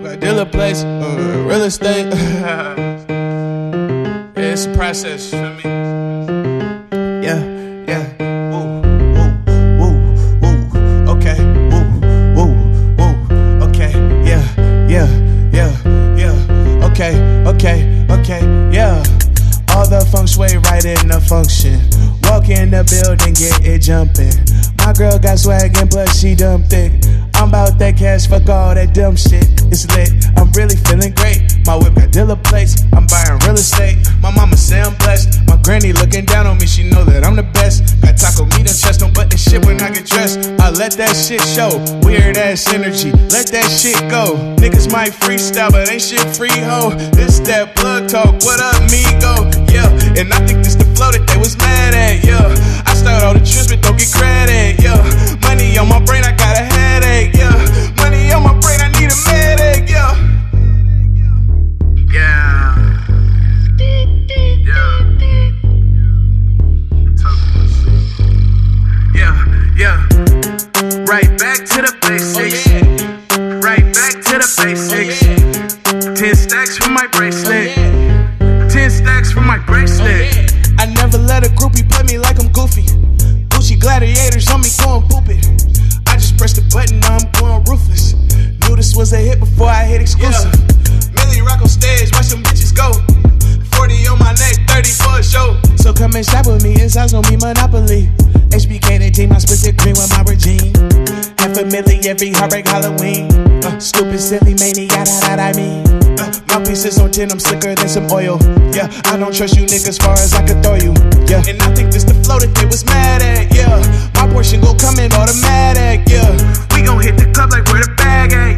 got dealer place, real estate. Yeah, it's a process, you feel me? Yeah, yeah. Woo, woo, woo, woo. Okay, woo, woo, woo. Okay, yeah, yeah, yeah, yeah. Okay, okay, okay, yeah. All the feng shui right in the function. Walk in the building, get it jumping. My girl got swag and plus she dumb thick. I'm about that cash, fuck all that dumb shit. It's lit, I'm really feeling great. My whip got dealer plates, I'm buying real estate. My mama say I'm blessed. My granny looking down on me, she know that I'm the best. Got taco meat and chest, don't button shit when I get dressed. I let that shit show, weird ass energy, let that shit go. Niggas might freestyle, but ain't shit free, ho. This that blood talk, what up, migo? Yeah, and I think this the flow that they was mad at, yeah. I start all the trips, but don't get credit, yeah. Money on my brain, I got a headache, yeah. Money on my brain, I need a medic, yeah. Yeah. Yeah. Yeah. Right back to the basics. Oh, yeah. Right back to the basics. Oh, yeah. 10 stacks for my bracelet. Oh, yeah. 10 stacks for my bracelet. Oh, yeah. I never let a groupie play me like I'm goofy. Gucci gladiators on me going poopy. I just pressed the button, now I'm going ruthless. Knew this was a hit before I hit exclusive. Yeah. Millie rock on stage, watch them bitches go. 40 on my neck, 30 for a show. So come and shop with me, inside's on me Monopoly. HBK the team, I split the green with my regime. $500,000 every heartbreak Halloween. Stupid, silly mania, I mean. Mouthpieces on 10, I'm slicker than some oil. Yeah, I don't trust you niggas far as I could throw you. Yeah, and I think this the flow that they was mad at. Yeah, my portion go come in automatic. Yeah, we gon' hit the club like where the bag at.